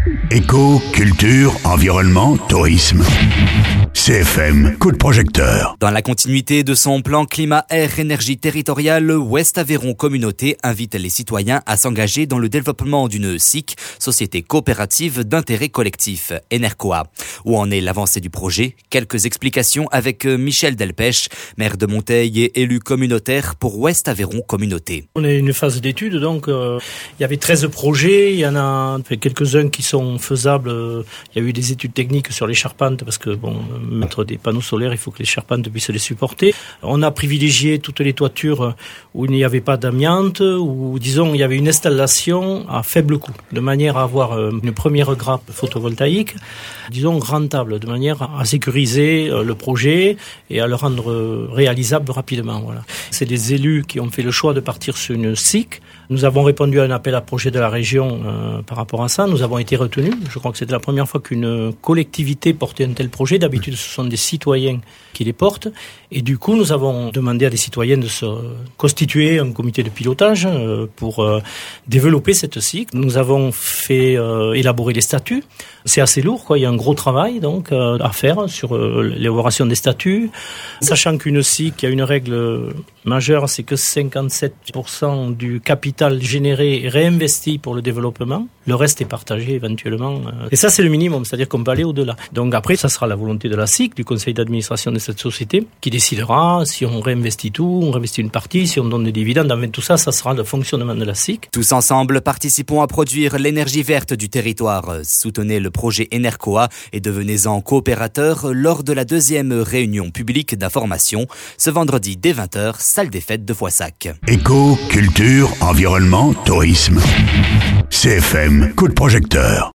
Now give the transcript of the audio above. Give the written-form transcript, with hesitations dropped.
Éco, culture, environnement, tourisme. CFM, coup de projecteur. Dans la continuité de son plan climat-air-énergie territoriale, Ouest Aveyron Communauté invite les citoyens à s'engager dans le développement d'une SIC, Société coopérative d'intérêt collectif, Enercoa. Où en est l'avancée du projet? Quelques explications avec Michel Delpech, maire de Monteil et élu communautaire pour Ouest Aveyron Communauté. On est une phase d'étude, donc il y avait 13 projets, il y en a quelques-uns qui sont faisables. Il y a eu des études techniques sur les charpentes parce que mettre des panneaux solaires, il faut que les charpentes puissent les supporter. On a privilégié toutes les toitures où il n'y avait pas d'amiante, où disons il y avait une installation à faible coût, de manière à avoir une première grappe photovoltaïque, disons rentable, de manière à sécuriser le projet et à le rendre réalisable rapidement. Voilà. C'est des élus qui ont fait le choix de partir sur une SIC. Nous avons répondu à un appel à projet de la région par rapport à ça. Nous avons été retenus. Je crois que c'était la première fois qu'une collectivité portait un tel projet. D'habitude, ce sont des citoyens qui les portent. Et du coup, nous avons demandé à des citoyens de se constituer un comité de pilotage pour développer cette SIC. Nous avons fait élaborer les statuts. C'est assez lourd, quoi. Il y a un gros travail donc à faire sur l'élaboration des statuts. Sachant qu'une SIC, il y a une règle majeure, c'est que 57% du capital généré est réinvesti pour le développement. Le reste est partagé éventuellement. Et ça, c'est le minimum, c'est-à-dire qu'on peut aller au-delà. Donc après, ça sera la volonté de la SIC, du conseil d'administration de cette société, qui décidera si on réinvestit tout, on réinvestit une partie, si on donne des dividendes. Enfin, tout ça, ça sera le fonctionnement de la SIC. Tous ensemble, participons à produire l'énergie verte du territoire. Soutenez le projet Enercoa et devenez-en coopérateur lors de la deuxième réunion publique d'information, ce vendredi dès 20h, salle des fêtes de Foissac. Éco, culture, environnement, tourisme. CFM, coup de projecteur.